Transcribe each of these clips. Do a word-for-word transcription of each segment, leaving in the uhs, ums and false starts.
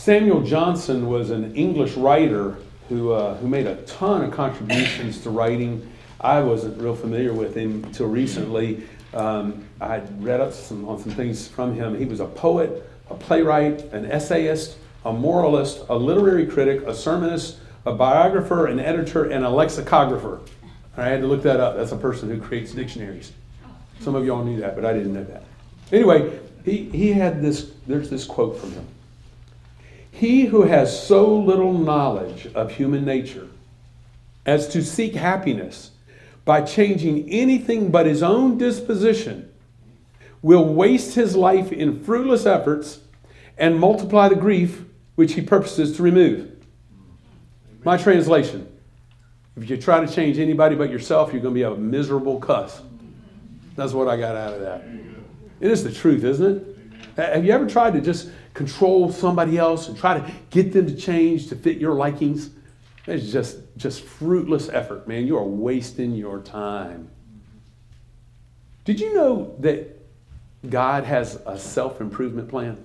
Samuel Johnson was an English writer who uh, who made a ton of contributions to writing. I wasn't real familiar with him until recently. Um, I had read up some, on some things from him. He was a poet, a playwright, an essayist, a moralist, a literary critic, a sermonist, a biographer, an editor, and a lexicographer. I had to look that up. That's a person who creates dictionaries. Some of y'all knew that, but I didn't know that. Anyway, he, he had this, there's this quote from him. He who has so little knowledge of human nature as to seek happiness by changing anything but his own disposition will waste his life in fruitless efforts and multiply the grief which he purposes to remove. My translation, if you try to change anybody but yourself, you're going to be a miserable cuss. That's what I got out of that. It is the truth, isn't it? Have you ever tried to just control somebody else and try to get them to change to fit your likings? It's just, just fruitless effort, man. You are wasting your time. Did you know that God has a self-improvement plan?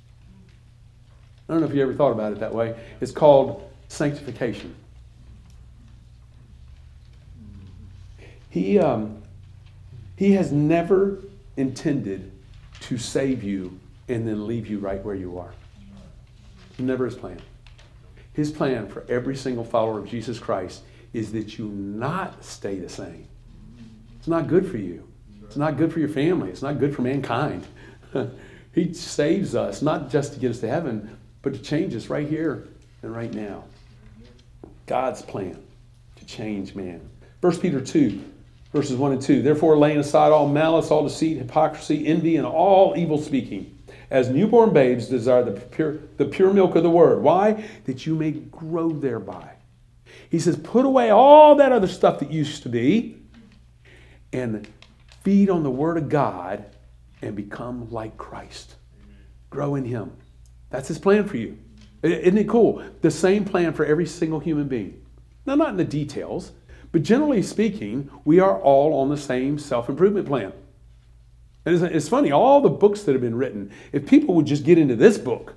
I don't know if you ever thought about it that way. It's called sanctification. He, um, he has never intended to save you and then leave you right where you are. Never his plan. His plan for every single follower of Jesus Christ is that you not stay the same. It's not good for you. It's not good for your family. It's not good for mankind. He saves us, not just to get us to heaven, but to change us right here and right now. God's plan to change man. First Peter two, verses one and two. Therefore, laying aside all malice, all deceit, hypocrisy, envy, and all evil speaking, as newborn babes desire the pure, the pure milk of the word. Why? That you may grow thereby. He says, put away all that other stuff that used to be and feed on the word of God and become like Christ. Amen. Grow in him. That's his plan for you. Isn't it cool? The same plan for every single human being. Now, not in the details, but generally speaking, we are all on the same self-improvement plan. And it's, it's funny, all the books that have been written, if people would just get into this book,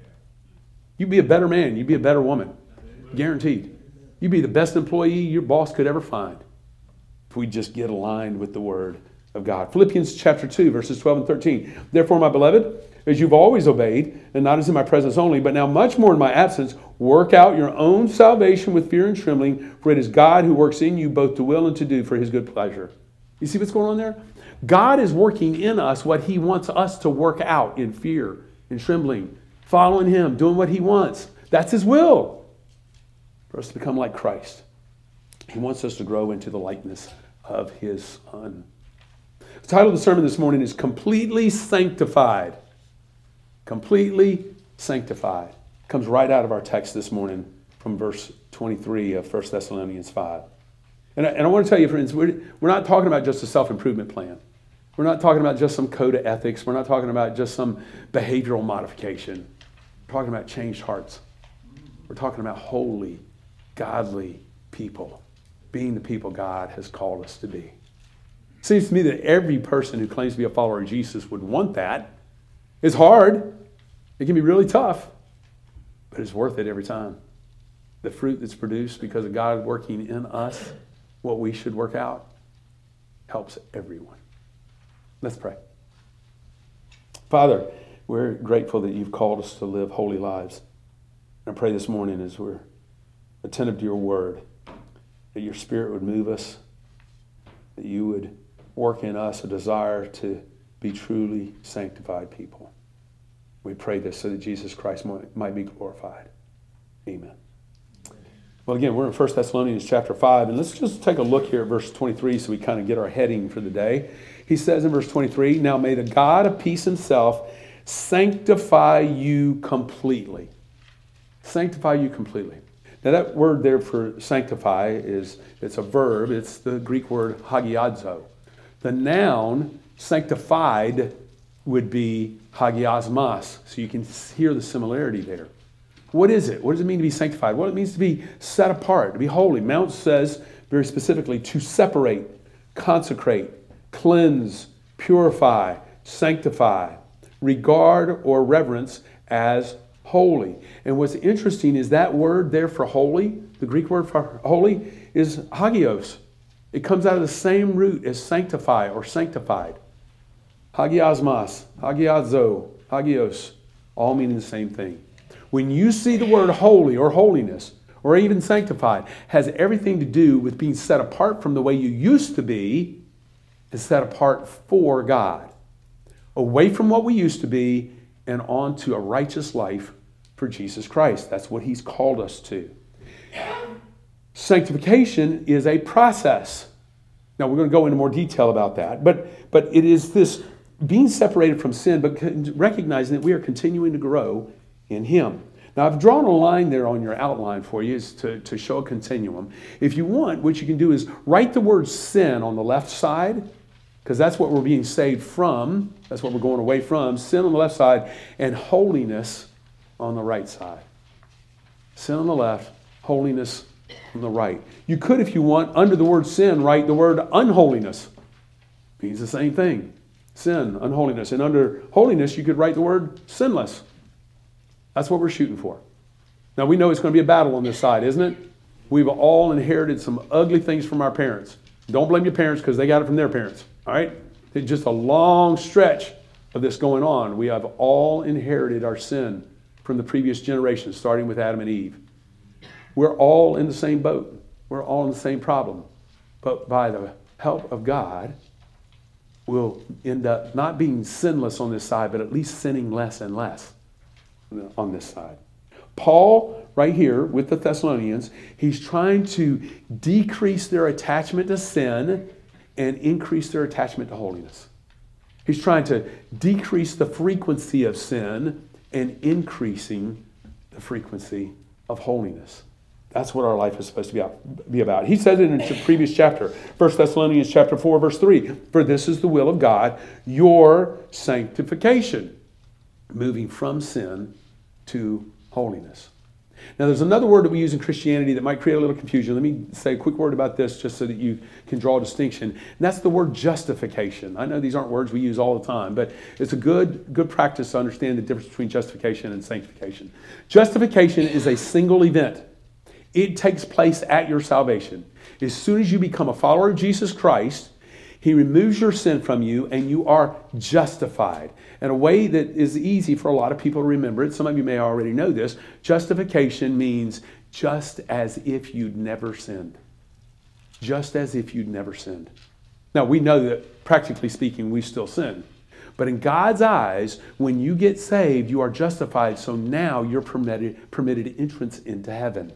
you'd be a better man, you'd be a better woman. Guaranteed. You'd be the best employee your boss could ever find if we just get aligned with the word of God. Philippians chapter two, verses twelve and thirteen. Therefore, my beloved, as you've always obeyed, and not as in my presence only, but now much more in my absence, work out your own salvation with fear and trembling, for it is God who works in you both to will and to do for his good pleasure. You see what's going on there? God is working in us what he wants us to work out in fear and trembling, following him, doing what he wants. That's his will, for us to become like Christ. He wants us to grow into the likeness of his Son. The title of the sermon this morning is Completely Sanctified. Completely Sanctified. Comes right out of our text this morning from verse twenty-three of First Thessalonians five. And I, and I want to tell you, friends, we're, we're not talking about just a self-improvement plan. We're not talking about just some code of ethics. We're not talking about just some behavioral modification. We're talking about changed hearts. We're talking about holy, godly people, being the people God has called us to be. It seems to me that every person who claims to be a follower of Jesus would want that. It's hard. It can be really tough, but it's worth it every time. The fruit that's produced because of God working in us, what we should work out, helps everyone. Let's pray. Father, we're grateful that you've called us to live holy lives. And I pray this morning as we're attentive to your word, that your spirit would move us, that you would work in us a desire to be truly sanctified people. We pray this so that Jesus Christ might be glorified. Amen. Well, again, we're in First Thessalonians chapter five, and let's just take a look here at verse twenty-three so we kind of get our heading for the day. He says in verse twenty-three, now may the God of peace himself sanctify you completely. Sanctify you completely. Now that word there for sanctify is, it's a verb. It's the Greek word hagiadzo. The noun sanctified would be hagiasmos. So you can hear the similarity there. What is it? What does it mean to be sanctified? Well, it means to be set apart, to be holy. Mount says very specifically to separate, consecrate, cleanse, purify, sanctify, regard or reverence as Holy. And what's interesting is that word there for holy, the Greek word for holy, is hagios. It comes out of the same root as sanctify or sanctified. Hagiasmas, hagiazo, hagios, all meaning the same thing. When you see the word holy or holiness, or even sanctified, has everything to do with being set apart from the way you used to be and set apart for God. Away from what we used to be and on to a righteous life for Jesus Christ. That's what he's called us to. Sanctification is a process. Now, we're going to go into more detail about that, but, but it is this being separated from sin, but recognizing that we are continuing to grow in him. Now, I've drawn a line there on your outline for you is to, to show a continuum. If you want, what you can do is write the word sin on the left side, because that's what we're being saved from. That's what we're going away from. Sin on the left side and holiness on the right side. Sin on the left, holiness on the right. You could, if you want, under the word sin, write the word unholiness. It means the same thing. Sin, unholiness. And under holiness, you could write the word sinless. That's what we're shooting for. Now, we know it's going to be a battle on this side, isn't it? We've all inherited some ugly things from our parents. Don't blame your parents because they got it from their parents. All right? It's just a long stretch of this going on. We have all inherited our sin from the previous generation, starting with Adam and Eve. We're all in the same boat. We're all in the same problem. But by the help of God, we'll end up not being sinless on this side, but at least sinning less and less on this side. Paul, right here with the Thessalonians, he's trying to decrease their attachment to sin and increase their attachment to holiness. He's trying to decrease the frequency of sin and increasing the frequency of holiness. That's what our life is supposed to be about. He says it in the previous chapter, First Thessalonians chapter four, verse three. For this is the will of God, your sanctification, moving from sin to holiness. Now, there's another word that we use in Christianity that might create a little confusion. Let me say a quick word about this just so that you can draw a distinction. And that's the word justification. I know these aren't words we use all the time, but it's a good, good practice to understand the difference between justification and sanctification. Justification is a single event. It takes place at your salvation. As soon as you become a follower of Jesus Christ, he removes your sin from you and you are justified. In a way that is easy for a lot of people to remember it. Some of you may already know this. Justification means just as if you'd never sinned. Just as if you'd never sinned. Now, we know that practically speaking, we still sin. But in God's eyes, when you get saved, you are justified. So now you're permitted, permitted entrance into heaven.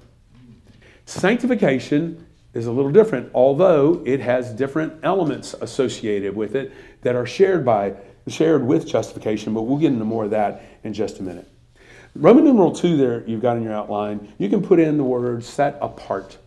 Sanctification is a little different, although it has different elements associated with it that are shared by shared with justification, but we'll get into more of that in just a minute. Roman numeral two there you've got in your outline, you can put in the word set apart.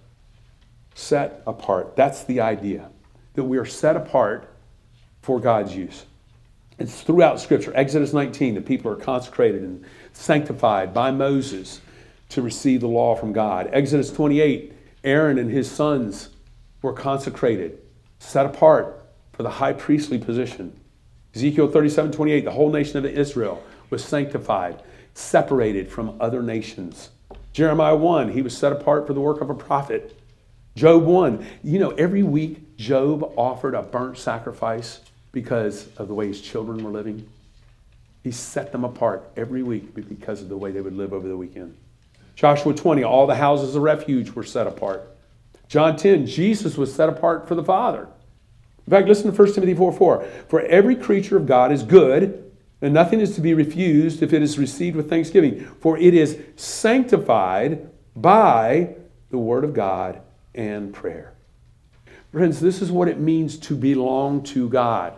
Set apart. That's the idea, that we are set apart for God's use. It's throughout Scripture. Exodus nineteen, the people are consecrated and sanctified by Moses to receive the law from God. Exodus twenty-eight, Aaron and his sons were consecrated, set apart for the high priestly position. Ezekiel thirty-seven twenty-eight, the whole nation of Israel was sanctified, separated from other nations. Jeremiah one, he was set apart for the work of a prophet. Job one, you know, every week Job offered a burnt sacrifice because of the way his children were living. He set them apart every week because of the way they would live over the weekend. Joshua twenty, all the houses of refuge were set apart. John ten, Jesus was set apart for the Father. In fact, listen to First Timothy four four. For every creature of God is good, and nothing is to be refused if it is received with thanksgiving. For it is sanctified by the word of God and prayer. Friends, this is what it means to belong to God.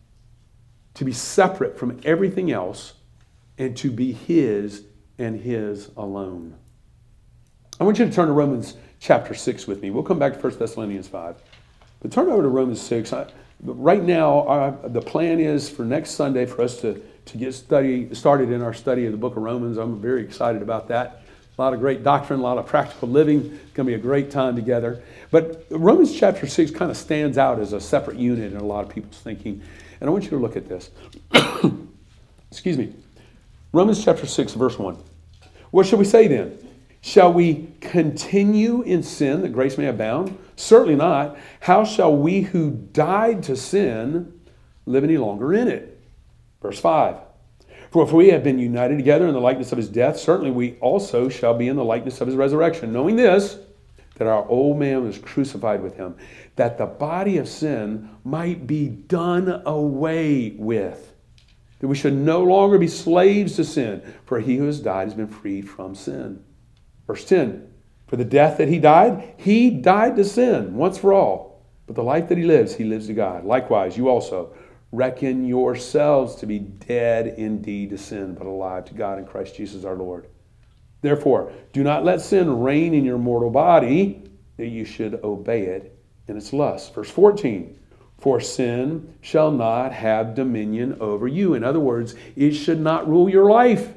To be separate from everything else and to be His and His alone. I want you to turn to Romans chapter six with me. We'll come back to First Thessalonians five. But turn over to Romans six. I, right now, our, the plan is for next Sunday for us to, to get study started in our study of the book of Romans. I'm very excited about that. A lot of great doctrine, a lot of practical living. It's going to be a great time together. But Romans chapter six kind of stands out as a separate unit in a lot of people's thinking. And I want you to look at this. Excuse me. Romans chapter six, verse one. What shall we say then? Shall we continue in sin that grace may abound? Certainly not. How shall we who died to sin live any longer in it? Verse five. For if we have been united together in the likeness of his death, certainly we also shall be in the likeness of his resurrection. Knowing this, that our old man was crucified with him, that the body of sin might be done away with, that we should no longer be slaves to sin, for he who has died has been freed from sin. Verse ten, for the death that he died, he died to sin once for all. But the life that he lives, he lives to God. Likewise, you also reckon yourselves to be dead indeed to sin, but alive to God in Christ Jesus our Lord. Therefore, do not let sin reign in your mortal body, that you should obey it in its lust. Verse fourteen, for sin shall not have dominion over you. In other words, it should not rule your life.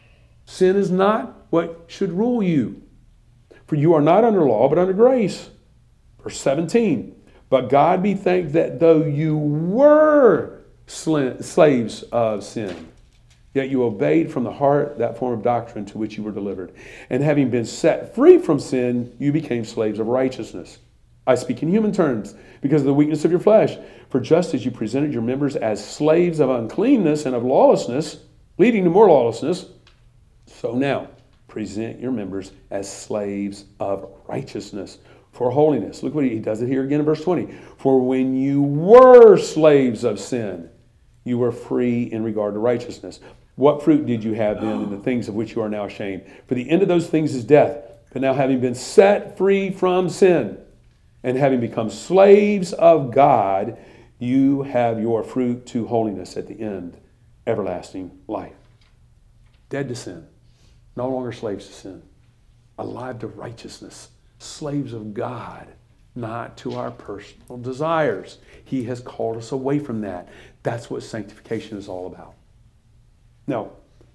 Sin is not what should rule you. For you are not under law, but under grace. Verse seventeen, but God be thanked that though you were sl- slaves of sin, yet you obeyed from the heart that form of doctrine to which you were delivered. And having been set free from sin, you became slaves of righteousness. I speak in human terms because of the weakness of your flesh. For just as you presented your members as slaves of uncleanness and of lawlessness, leading to more lawlessness, so now present your members as slaves of righteousness for holiness. Look what he, he does it here again in verse twenty. For when you were slaves of sin, you were free in regard to righteousness. What fruit did you have then in the things of which you are now ashamed? For the end of those things is death. But now having been set free from sin and having become slaves of God, you have your fruit to holiness at the end, everlasting life. Dead to sin, no longer slaves to sin, alive to righteousness, slaves of God, not to our personal desires. He has called us away from that. That's what sanctification is all about. Now,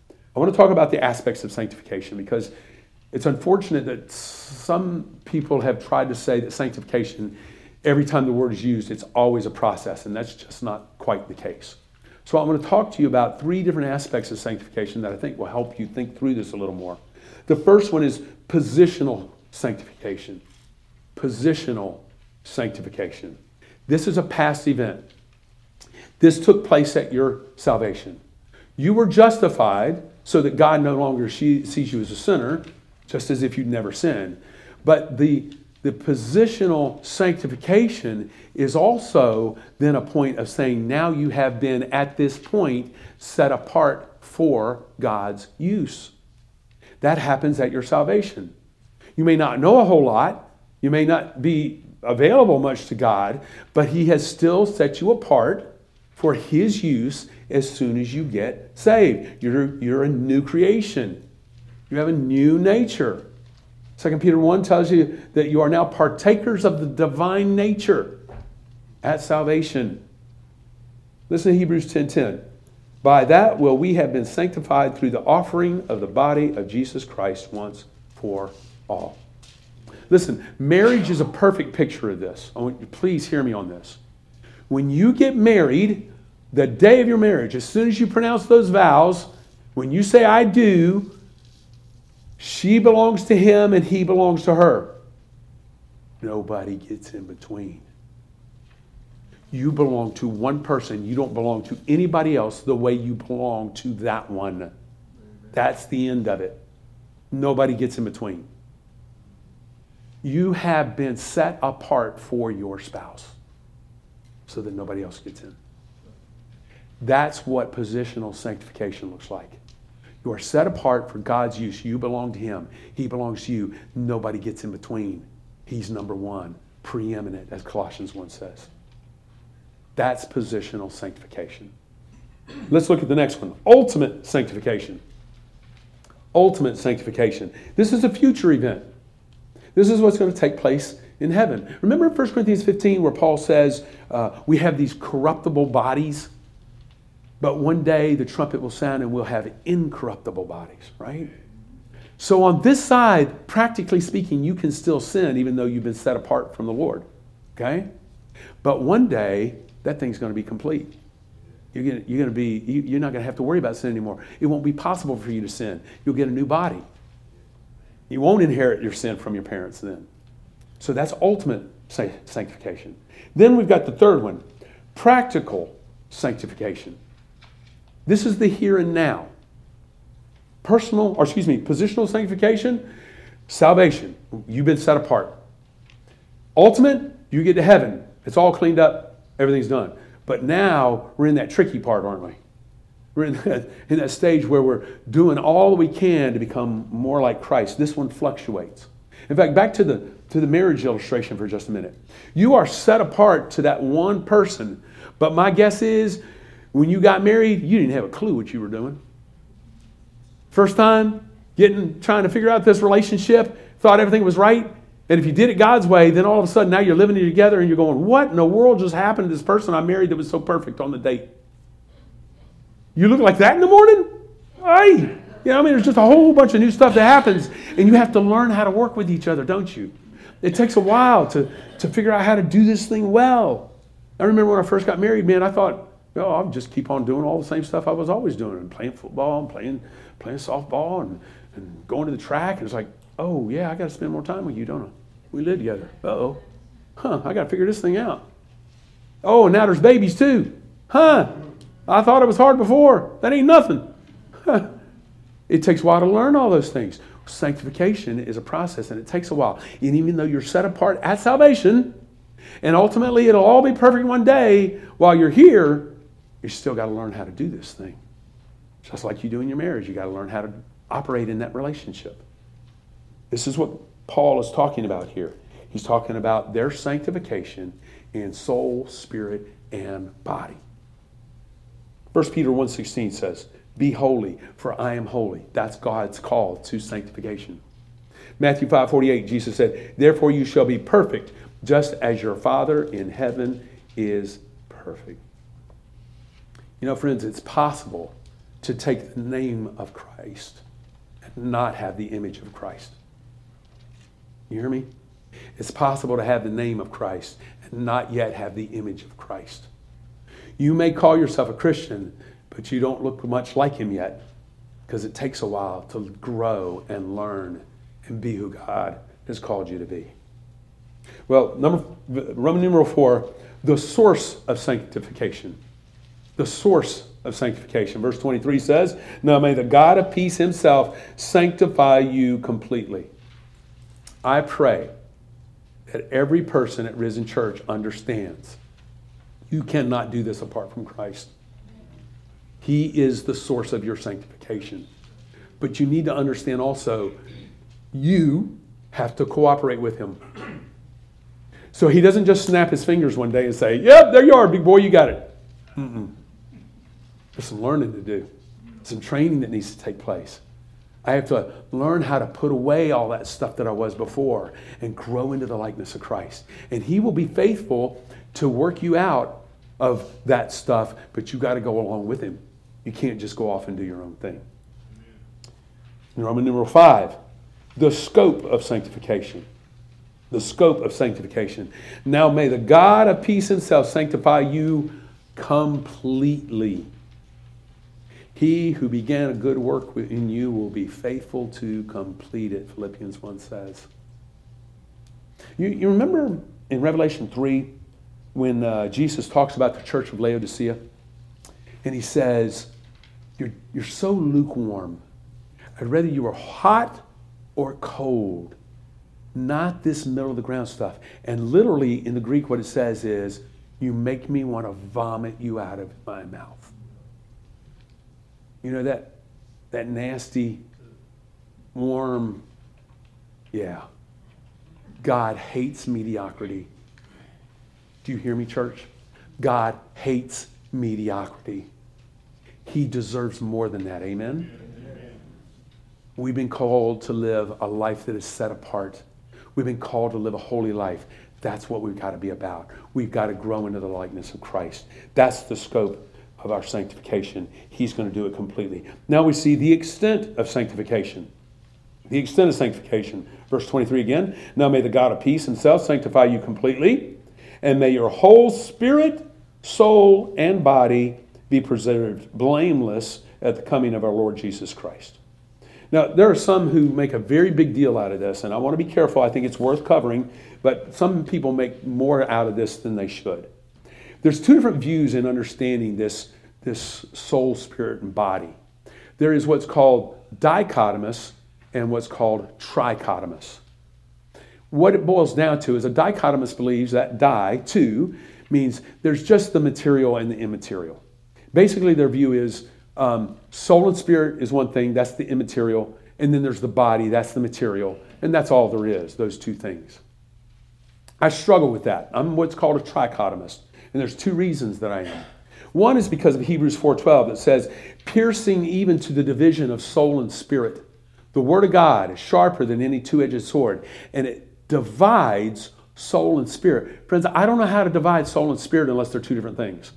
I want to talk about the aspects of sanctification because it's unfortunate that some people have tried to say that sanctification, every time the word is used, it's always a process, and that's just not quite the case. So I'm going to talk to you about three different aspects of sanctification that I think will help you think through this a little more. The first one is positional sanctification. Positional sanctification. This is a past event. This took place at your salvation. You were justified so that God no longer sees you as a sinner, just as if you'd never sinned. But the, the positional sanctification is also then a point of saying now you have been at this point set apart for God's use. That happens at your salvation. You may not know a whole lot. You may not be available much to God, but He has still set you apart for His use as soon as you get saved. You're, you're a new creation. You have a new nature. Second Peter one tells you that you are now partakers of the divine nature at salvation. Listen to Hebrews ten ten. By that will we have been sanctified through the offering of the body of Jesus Christ once for all. Listen, marriage is a perfect picture of this. I want you, please hear me on this. When you get married, the day of your marriage, as soon as you pronounce those vows, when you say I do, she belongs to him and he belongs to her. Nobody gets in between. You belong to one person. You don't belong to anybody else the way you belong to that one. That's the end of it. Nobody gets in between. You have been set apart for your spouse so that nobody else gets in. That's what positional sanctification looks like. You are set apart for God's use. You belong to Him. He belongs to you. Nobody gets in between. He's number one, preeminent, as Colossians one says. That's positional sanctification. Let's look at the next one. Ultimate sanctification. Ultimate sanctification. This is a future event. This is what's going to take place in heaven. Remember in First Corinthians fifteen where Paul says uh, we have these corruptible bodies, but one day the trumpet will sound and we'll have incorruptible bodies, right? So on this side, practically speaking, you can still sin even though you've been set apart from the Lord, okay? But one day, that thing's going to be complete. You're going to, you're going to be, you're not going to have to worry about sin anymore. It won't be possible for you to sin. You'll get a new body. You won't inherit your sin from your parents then. So that's ultimate sanctification. Then we've got the third one, practical sanctification. This is the here and now. Personal, or excuse me, positional sanctification, salvation. You've been set apart. Ultimate, you get to heaven. It's all cleaned up. Everything's done. But now we're in that tricky part, aren't we? We're in that, in that stage where we're doing all we can to become more like Christ. This one fluctuates. In fact, back to the, to the marriage illustration for just a minute. You are set apart to that one person. But my guess is, when you got married, you didn't have a clue what you were doing. First time, getting, trying to figure out this relationship, thought everything was right. And if you did it God's way, then all of a sudden now you're living together and you're going, what in the world just happened to this person I married that was so perfect on the date? You look like that in the morning? Hey, you know, I mean, there's just a whole bunch of new stuff that happens, and you have to learn how to work with each other, don't you? It takes a while to, to figure out how to do this thing well. I remember when I first got married, man, I thought, oh, I'll just keep on doing all the same stuff I was always doing, and playing football and playing playing softball and, and going to the track. And it's like, oh, yeah, I got to spend more time with you, don't I? We live together. Uh-oh. Huh, I got to figure this thing out. Oh, and now there's babies too. Huh, I thought it was hard before. That ain't nothing. Huh. It takes a while to learn all those things. Sanctification is a process, and it takes a while. And even though you're set apart at salvation, and ultimately it'll all be perfect one day, while you're here, you still got to learn how to do this thing. Just like you do in your marriage, you got to learn how to operate in that relationship. This is what Paul is talking about here. He's talking about their sanctification in soul, spirit, and body. First Peter one sixteen says, be holy, for I am holy. That's God's call to sanctification. Matthew five forty-eight, Jesus said, therefore you shall be perfect, just as your Father in heaven is perfect. You know, friends, it's possible to take the name of Christ and not have the image of Christ. You hear me? It's possible to have the name of Christ and not yet have the image of Christ. You may call yourself a Christian, but you don't look much like him yet, because it takes a while to grow and learn and be who God has called you to be. Well, number Roman numeral four, the source of sanctification. The source of sanctification. Verse twenty-three says, now may the God of peace himself sanctify you completely. I pray that every person at Risen Church understands you cannot do this apart from Christ. He is the source of your sanctification. But you need to understand also, you have to cooperate with him. So he doesn't just snap his fingers one day and say, yep, there you are, big boy, you got it. Mm-mm. There's some learning to do. Some training that needs to take place. I have to learn how to put away all that stuff that I was before and grow into the likeness of Christ. And he will be faithful to work you out of that stuff, but you got to go along with him. You can't just go off and do your own thing. In Roman numeral five, the scope of sanctification. The scope of sanctification. Now may the God of peace himself sanctify you completely. He who began a good work in you will be faithful to complete it, Philippians one says. You, you remember in Revelation three when uh, Jesus talks about the church of Laodicea? And he says, you're, you're so lukewarm. I'd rather you were hot or cold, not this middle of the ground stuff. And literally in the Greek what it says is, you make me want to vomit you out of my mouth. You know, that that nasty, warm, yeah. God hates mediocrity. Do you hear me, church? God hates mediocrity. He deserves more than that, amen? Amen? We've been called to live a life that is set apart. We've been called to live a holy life. That's what we've got to be about. We've got to grow into the likeness of Christ. That's the scope of our sanctification. He's going to do it completely. Now we see the extent of sanctification. The extent of sanctification. Verse twenty-three again. Now may the God of peace himself sanctify you completely, and may your whole spirit, soul, and body be preserved blameless at the coming of our Lord Jesus Christ. Now, there are some who make a very big deal out of this, and I want to be careful. I think it's worth covering, but some people make more out of this than they should. There's two different views in understanding this, this soul, spirit, and body. There is what's called dichotomous and what's called trichotomous. What it boils down to is a dichotomous believes that di, two, means there's just the material and the immaterial. Basically, their view is um, soul and spirit is one thing, that's the immaterial, and then there's the body, that's the material, and that's all there is, those two things. I struggle with that. I'm what's called a trichotomist, and there's two reasons that I am. One is because of Hebrews four twelve that says, piercing even to the division of soul and spirit. The word of God is sharper than any two-edged sword, and it divides soul and spirit. Friends, I don't know how to divide soul and spirit unless they're two different things.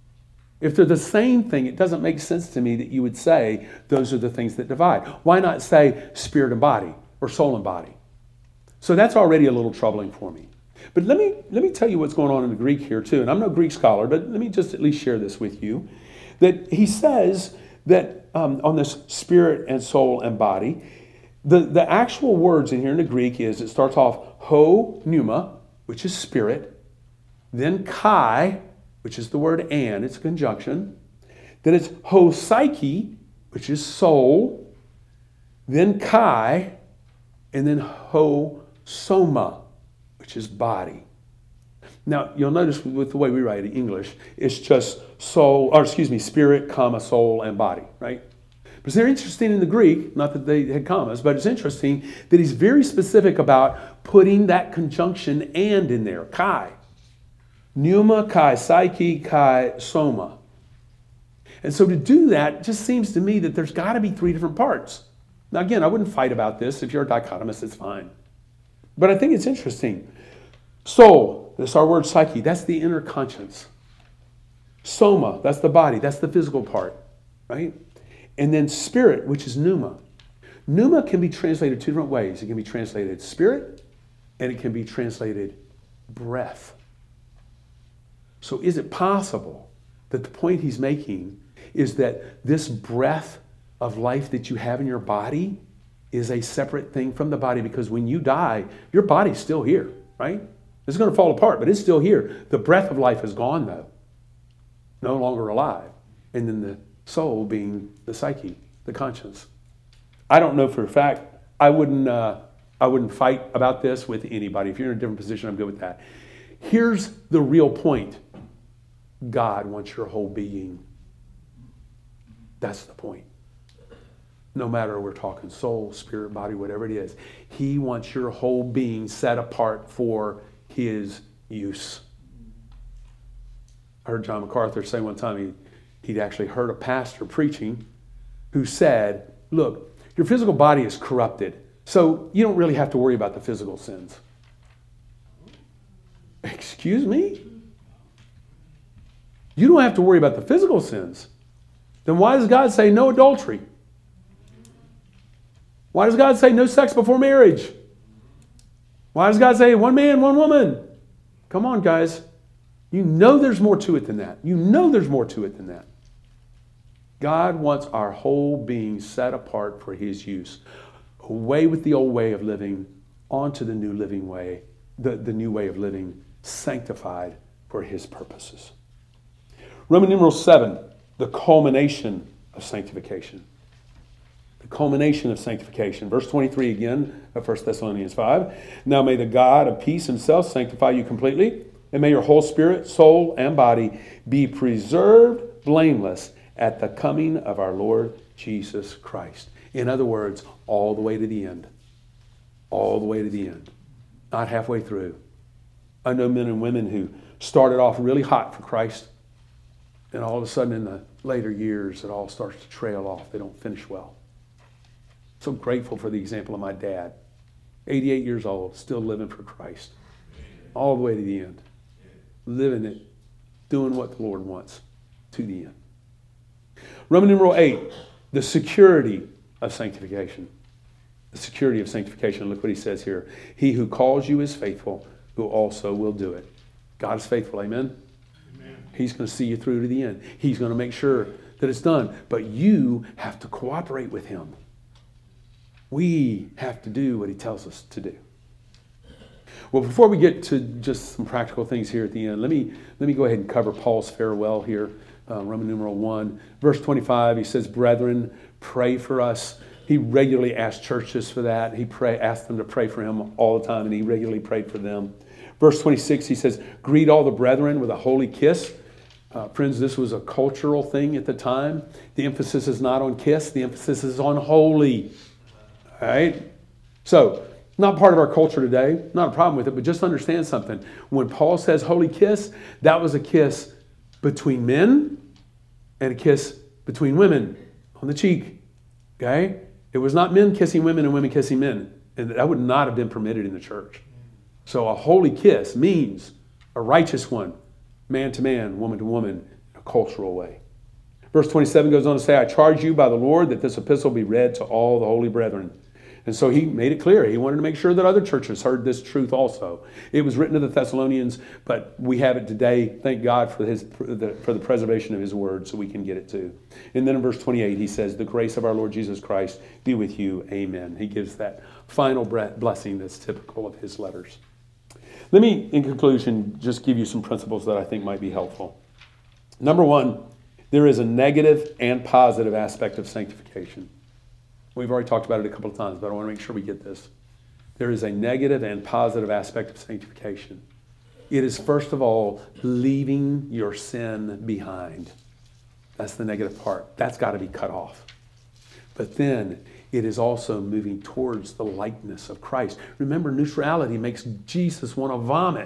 If they're the same thing, it doesn't make sense to me that you would say those are the things that divide. Why not say spirit and body or soul and body? So that's already a little troubling for me. But let me let me tell you what's going on in the Greek here too. And I'm no Greek scholar, but let me just at least share this with you. That he says that um, on this spirit and soul and body, The, the actual words in here in the Greek is, it starts off ho pneuma, which is spirit, then kai, which is the word and, it's a conjunction, then it's ho psyche, which is soul, then kai, and then ho soma, which is body. Now, you'll notice with the way we write it in English, it's just soul, or excuse me, spirit, comma, soul, and body, right? But it's very interesting in the Greek, not that they had commas, but it's interesting that he's very specific about putting that conjunction and in there, kai. Pneuma, kai, psyche, kai, soma. And so to do that, it just seems to me that there's got to be three different parts. Now again, I wouldn't fight about this. If you're a dichotomist, it's fine. But I think it's interesting. Soul, that's our word psyche, that's the inner conscience. Soma, that's the body, that's the physical part, right? And then spirit, which is pneuma. Pneuma can be translated two different ways. It can be translated spirit, and it can be translated breath. So is it possible that the point he's making is that this breath of life that you have in your body is a separate thing from the body? Because when you die, your body's still here, right? It's going to fall apart, but it's still here. The breath of life is gone, though. No longer alive. And then the soul being the psyche, the conscience. I don't know for a fact. I wouldn't uh, I wouldn't fight about this with anybody. If you're in a different position, I'm good with that. Here's the real point. God wants your whole being. That's the point. No matter we're talking soul, spirit, body, whatever it is. He wants your whole being set apart for his use. I heard John MacArthur say one time, he He'd actually heard a pastor preaching who said, look, your physical body is corrupted, so you don't really have to worry about the physical sins. Excuse me? You don't have to worry about the physical sins. Then why does God say no adultery? Why does God say no sex before marriage? Why does God say one man, one woman? Come on, guys. You know there's more to it than that. You know there's more to it than that. God wants our whole being set apart for his use. Away with the old way of living, onto the new living way, the, the new way of living, sanctified for his purposes. Roman numeral seven, the culmination of sanctification. The culmination of sanctification. Verse twenty-three again of First Thessalonians five. Now may the God of peace himself sanctify you completely, and may your whole spirit, soul, and body be preserved blameless at the coming of our Lord Jesus Christ. In other words, all the way to the end. All the way to the end. Not halfway through. I know men and women who started off really hot for Christ, and all of a sudden in the later years it all starts to trail off. They don't finish well. So grateful for the example of my dad. eighty-eight years old, still living for Christ. All the way to the end. Living it, doing what the Lord wants to the end. Roman numeral eight, the security of sanctification. The security of sanctification. Look what he says here. He who calls you is faithful, who also will do it. God is faithful, amen? Amen. He's going to see you through to the end. He's going to make sure that it's done. But you have to cooperate with him. We have to do what he tells us to do. Well, before we get to just some practical things here at the end, let me let me go ahead and cover Paul's farewell here. Uh, Roman numeral one, verse twenty-five, he says, brethren, pray for us. He regularly asked churches for that. He pray, asked them to pray for him all the time, and he regularly prayed for them. Verse twenty-six, he says, greet all the brethren with a holy kiss. Uh, friends, this was a cultural thing at the time. The emphasis is not on kiss. The emphasis is on holy. All right? So, not part of our culture today. Not a problem with it, but just understand something. When Paul says holy kiss, that was a kiss between men and a kiss between women on the cheek. Okay? It was not men kissing women and women kissing men. And that would not have been permitted in the church. So a holy kiss means a righteous one, man to man, woman to woman, in a cultural way. Verse twenty-seven goes on to say, I charge you by the Lord that this epistle be read to all the holy brethren. And so he made it clear. He wanted to make sure that other churches heard this truth also. It was written to the Thessalonians, but we have it today. Thank God for his for the, for the preservation of his word so we can get it too. And then in verse twenty-eight, he says, the grace of our Lord Jesus Christ be with you. Amen. He gives that final blessing that's typical of his letters. Let me, in conclusion, just give you some principles that I think might be helpful. Number one, there is a negative and positive aspect of sanctification. We've already talked about it a couple of times, but I want to make sure we get this. There is a negative and positive aspect of sanctification. It is, first of all, leaving your sin behind. That's the negative part. That's got to be cut off. But then it is also moving towards the likeness of Christ. Remember, neutrality makes Jesus want to vomit.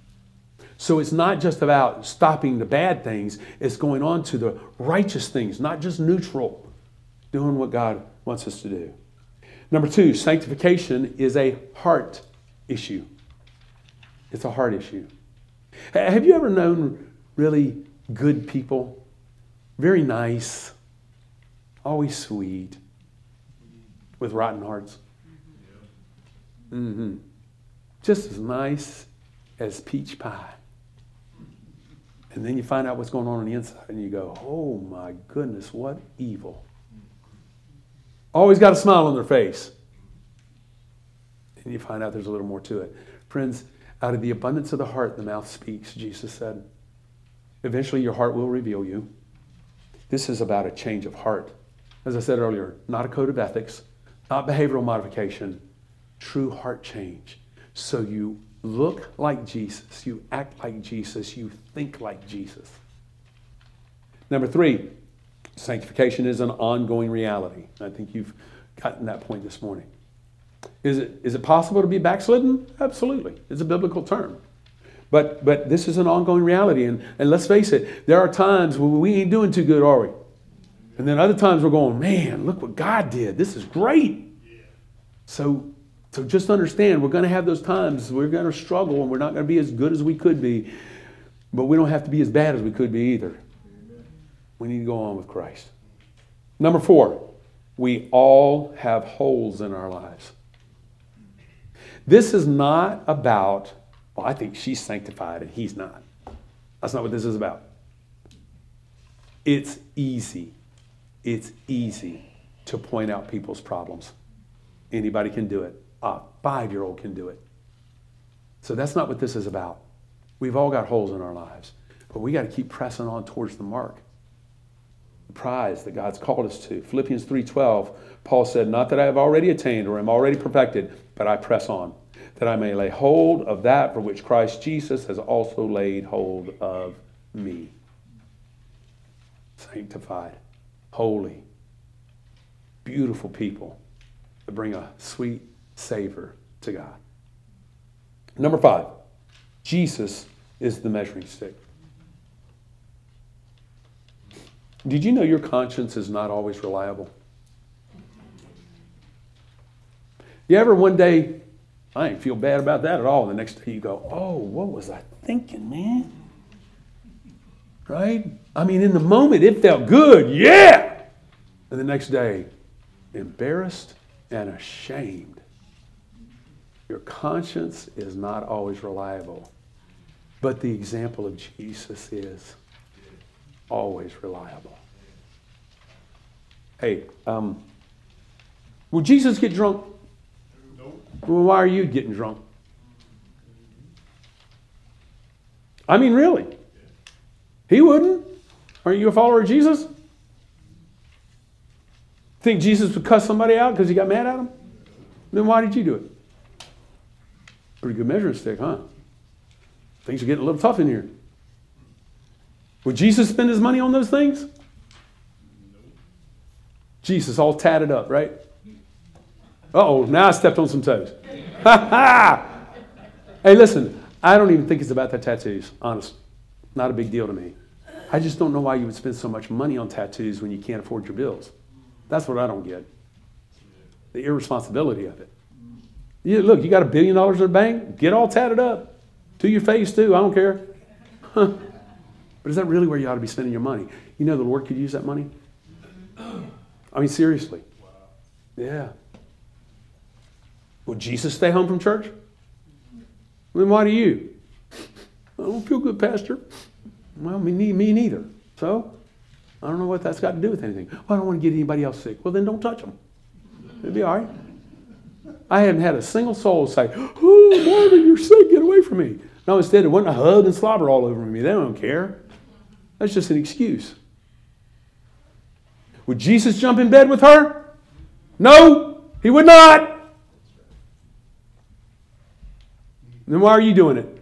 So it's not just about stopping the bad things. It's going on to the righteous things, not just neutral, doing what God wants us to do. Number two, sanctification is a heart issue. It's a heart issue. Have you ever known really good people? Very nice, always sweet, with rotten hearts. Mm-hmm. Just as nice as peach pie. And then you find out what's going on on the inside and you go, oh my goodness, what evil. Always got a smile on their face. And you find out there's a little more to it. Friends, out of the abundance of the heart, the mouth speaks, Jesus said. Eventually your heart will reveal you. This is about a change of heart. As I said earlier, not a code of ethics, not behavioral modification, true heart change. So you look like Jesus, you act like Jesus, you think like Jesus. Number three, sanctification is an ongoing reality. I think you've gotten that point this morning. Is it, is it possible to be backslidden? Absolutely. It's a biblical term. But but this is an ongoing reality. And, and let's face it, there are times when we ain't doing too good, are we? And then other times we're going, man, look what God did. This is great. So, so just understand, we're going to have those times. We're going to struggle and we're not going to be as good as we could be. But we don't have to be as bad as we could be either. We need to go on with Christ. Number four, we all have holes in our lives. This is not about, well, I think she's sanctified and he's not. That's not what this is about. It's easy. It's easy to point out people's problems. Anybody can do it. A five-year-old can do it. So that's not what this is about. We've all got holes in our lives, but we got to keep pressing on towards the mark. The prize that God's called us to. Philippians three twelve, Paul said, not that I have already attained or am already perfected, but I press on, that I may lay hold of that for which Christ Jesus has also laid hold of me. Sanctified, holy, beautiful people that bring a sweet savor to God. Number five, Jesus is the measuring stick. Did you know your conscience is not always reliable? You ever one day, I ain't feel bad about that at all. The next day you go, oh, what was I thinking, man? Right? I mean, in the moment it felt good, yeah! And the next day, embarrassed and ashamed. Your conscience is not always reliable. But the example of Jesus is always reliable. Hey, um, Will Jesus get drunk? Nope. Well, why are you getting drunk? I mean, really? He wouldn't. Aren't you a follower of Jesus? Think Jesus would cuss somebody out because he got mad at him? Then why did you do it? Pretty good measuring stick, huh? Things are getting a little tough in here. Would Jesus spend his money on those things? Jesus all tatted up, right? Uh-oh, now I stepped on some toes. Hey, listen, I don't even think it's about the tattoos, honest. Not a big deal to me. I just don't know why you would spend so much money on tattoos when you can't afford your bills. That's what I don't get. The irresponsibility of it. You, look, you got a billion dollars in the bank, get all tatted up. To your face, too, I don't care. Huh. But is that really where you ought to be spending your money? You know the Lord could use that money? I mean, seriously. Yeah. Would Jesus stay home from church? Then why do you? I don't feel good, Pastor. Well, me, me neither. So, I don't know what that's got to do with anything. Well, I don't want to get anybody else sick. Well, then don't touch them. It'll be all right. I haven't had a single soul say, oh, Marvin, you're sick. Get away from me. No, instead, it went a hug and slobber all over me. They don't care. That's just an excuse. Would Jesus jump in bed with her? No, he would not. Then why are you doing it?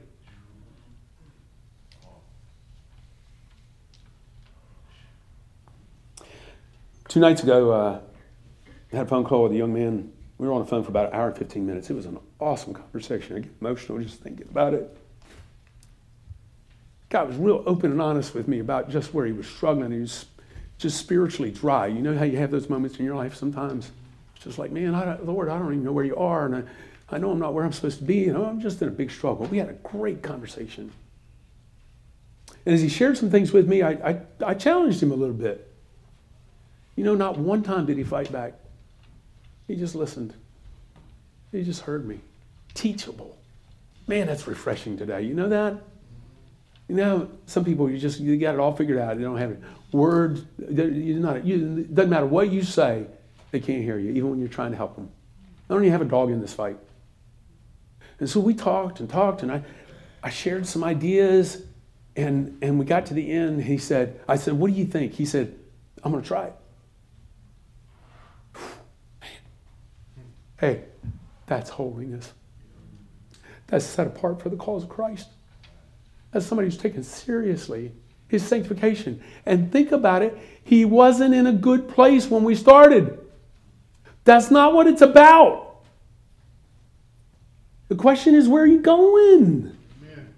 Two nights ago, uh, I had a phone call with a young man. We were on the phone for about an hour and fifteen minutes. It was an awesome conversation. I get emotional just thinking about it. God was real open and honest with me about just where he was struggling. He was just spiritually dry. You know how you have those moments in your life sometimes? It's just like, man, I don't, Lord, I don't even know where you are. And I, I know I'm not where I'm supposed to be. You know, I'm just in a big struggle. We had a great conversation. And as he shared some things with me, I, I, I challenged him a little bit. You know, not one time did he fight back. He just listened. He just heard me. Teachable. Man, that's refreshing today. You know that? You know, some people, you just, you got it all figured out. They don't have it. Words, you're not, you, it doesn't matter what you say, they can't hear you, even when you're trying to help them. I don't even have a dog in this fight. And so we talked and talked, and I, I shared some ideas, and, and we got to the end. He said, I said, what do you think? He said, I'm going to try it. Hey, that's holiness. That's set apart for the cause of Christ. That's somebody who's taken seriously his sanctification. And think about it, he wasn't in a good place when we started. That's not what it's about. The question is, where are you going? Amen.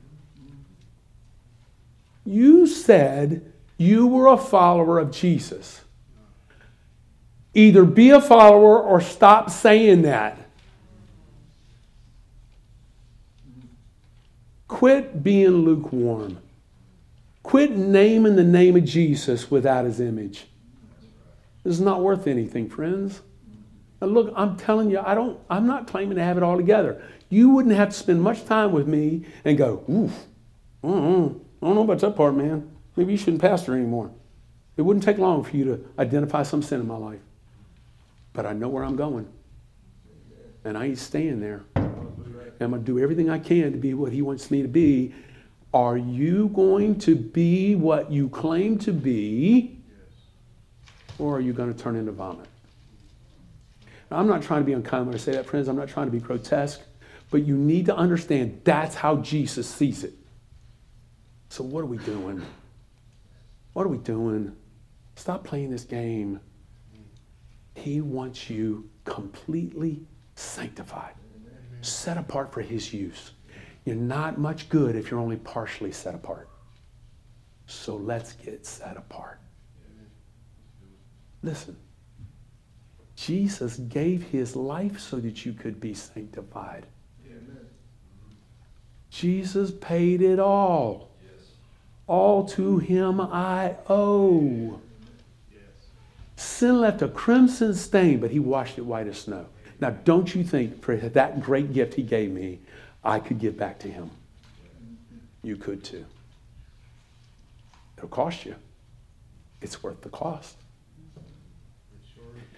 You said you were a follower of Jesus. Either be a follower or stop saying that. Quit being lukewarm. Quit naming the name of Jesus without his image. This is not worth anything, friends. Now look, I'm telling you, I don't, I'm not claiming to have it all together. You wouldn't have to spend much time with me and go, oof, uh-uh, I don't know about that part, man. Maybe you shouldn't pastor anymore. It wouldn't take long for you to identify some sin in my life. But I know where I'm going. And I ain't staying there. I'm going to do everything I can to be what he wants me to be. Are you going to be what you claim to be? Or are you going to turn into vomit? Now, I'm not trying to be unkind when I say that, friends. I'm not trying to be grotesque. But you need to understand that's how Jesus sees it. So what are we doing? What are we doing? Stop playing this game. He wants you completely sanctified, set apart for his use. You're not much good if you're only partially set apart. So let's get set apart. Listen, Jesus gave his life so that you could be sanctified. Jesus paid it all. All to him I owe. Sin left a crimson stain, but he washed it white as snow. Now, don't you think for that great gift he gave me, I could give back to him? You could too. It'll cost you. It's worth the cost.